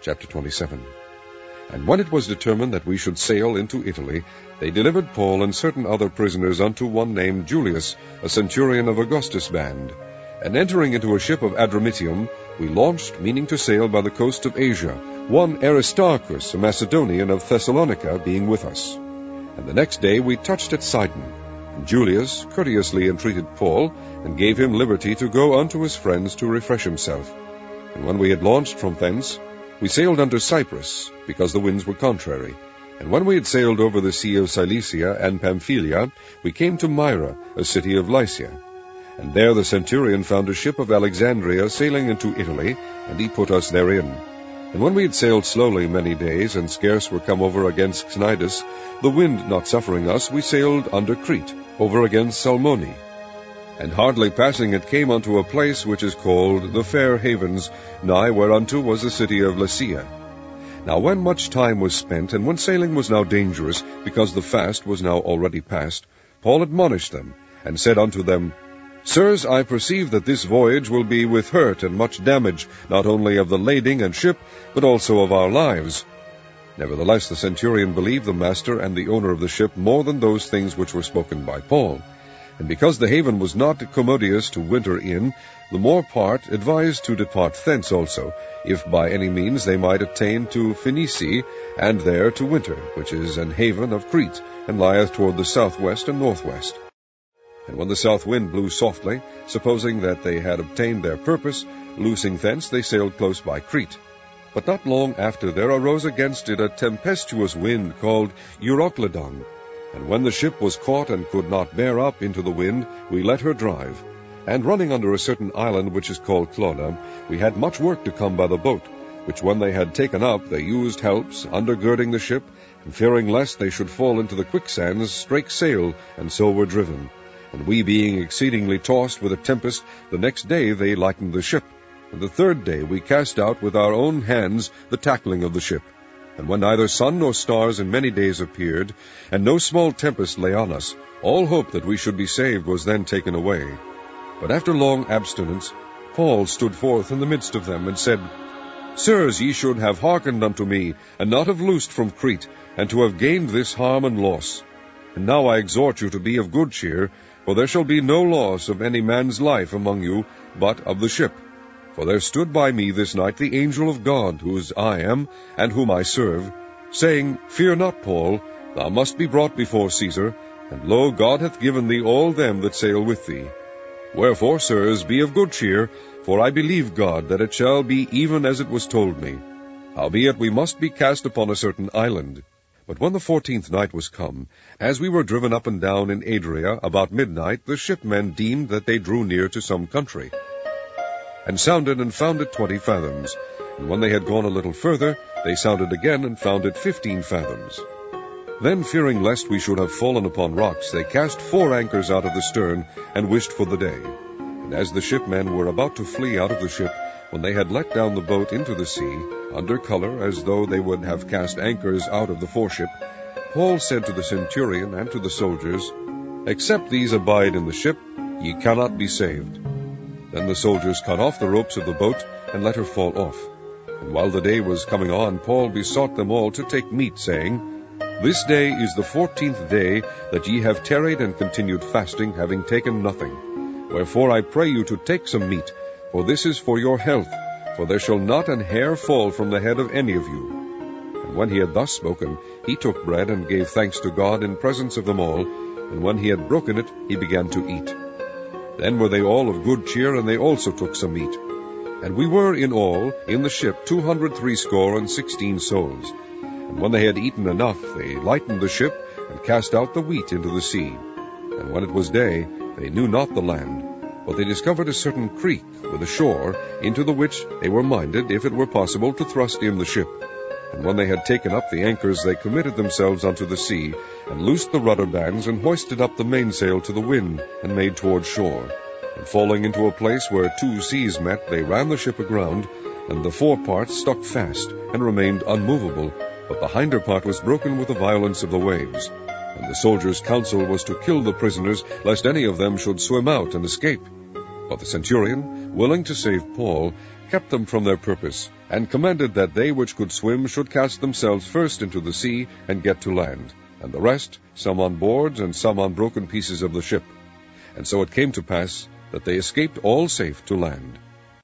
Chapter 27. And when it was determined that we should sail into Italy, they delivered Paul and certain other prisoners unto one named Julius, a centurion of Augustus' band. And entering into a ship of Adramyttium, we launched, meaning to sail by the coast of Asia, one Aristarchus, a Macedonian of Thessalonica, being with us. And the next day we touched at Sidon. And Julius courteously entreated Paul, and gave him liberty to go unto his friends to refresh himself. And when we had launched from thence, we sailed unto Cyprus, because the winds were contrary. And when we had sailed over the sea of Cilicia and Pamphylia, we came to Myra, a city of Lycia. And there the centurion found a ship of Alexandria sailing into Italy, and he put us therein. And when we had sailed slowly many days, and scarce were come over against Cnidus, the wind not suffering us, we sailed under Crete, over against Salmone. And hardly passing it came unto a place which is called the Fair Havens, nigh whereunto was the city of Lasea. Now when much time was spent, and when sailing was now dangerous, because the fast was now already past, Paul admonished them, and said unto them, Sirs, I perceive that this voyage will be with hurt and much damage, not only of the lading and ship, but also of our lives. Nevertheless the centurion believed the master and the owner of the ship more than those things which were spoken by Paul. And because the haven was not commodious to winter in, the more part advised to depart thence also, if by any means they might attain to Phoenice, and there to winter, which is an haven of Crete, and lieth toward the southwest and northwest. And when the south wind blew softly, supposing that they had obtained their purpose, loosing thence they sailed close by Crete. But not long after there arose against it a tempestuous wind called Euroclydon. And when the ship was caught and could not bear up into the wind, we let her drive. And running under a certain island which is called Clauda, we had much work to come by the boat, which when they had taken up, they used helps, undergirding the ship, and fearing lest they should fall into the quicksands, strake sail, and so were driven. And we being exceedingly tossed with a tempest, the next day they lightened the ship. And the third day we cast out with our own hands the tackling of the ship. And when neither sun nor stars in many days appeared, and no small tempest lay on us, all hope that we should be saved was then taken away. But after long abstinence, Paul stood forth in the midst of them, and said, Sirs, ye should have hearkened unto me, and not have loosed from Crete, and to have gained this harm and loss. And now I exhort you to be of good cheer, for there shall be no loss of any man's life among you, but of the ship. For there stood by me this night the angel of God, whose I am, and whom I serve, saying, Fear not, Paul, thou must be brought before Caesar, and lo, God hath given thee all them that sail with thee. Wherefore, sirs, be of good cheer, for I believe God that it shall be even as it was told me. Howbeit we must be cast upon a certain island. But when the 14th night was come, as we were driven up and down in Adria about midnight, the shipmen deemed that they drew near to some country, and sounded and found it 20 fathoms. And when they had gone a little further, they sounded again and found it 15 fathoms. Then, fearing lest we should have fallen upon rocks, they cast 4 anchors out of the stern, and wished for the day. And as the shipmen were about to flee out of the ship, when they had let down the boat into the sea, under color, as though they would have cast anchors out of the foreship, Paul said to the centurion and to the soldiers, Except these abide in the ship, ye cannot be saved. Then the soldiers cut off the ropes of the boat, and let her fall off. And while the day was coming on, Paul besought them all to take meat, saying, This day is the 14th day that ye have tarried and continued fasting, having taken nothing. Wherefore I pray you to take some meat, for this is for your health, for there shall not an hair fall from the head of any of you. And when he had thus spoken, he took bread, and gave thanks to God in presence of them all, and when he had broken it, he began to eat. Then were they all of good cheer, and they also took some meat. And we were in all, in the ship, 260 souls. And when they had eaten enough, they lightened the ship, and cast out the wheat into the sea. And when it was day, they knew not the land, but they discovered a certain creek with a shore, into the which they were minded, if it were possible, to thrust in the ship. And when they had taken up the anchors, they committed themselves unto the sea, and loosed the rudder bands, and hoisted up the mainsail to the wind, and made toward shore. And falling into a place where 2 seas met, they ran the ship aground, and the foreparts stuck fast, and remained unmovable, but the hinder part was broken with the violence of the waves. And the soldiers' counsel was to kill the prisoners, lest any of them should swim out and escape. But the centurion, willing to save Paul, kept them from their purpose, and commanded that they which could swim should cast themselves first into the sea and get to land, and the rest, some on boards and some on broken pieces of the ship. And so it came to pass that they escaped all safe to land.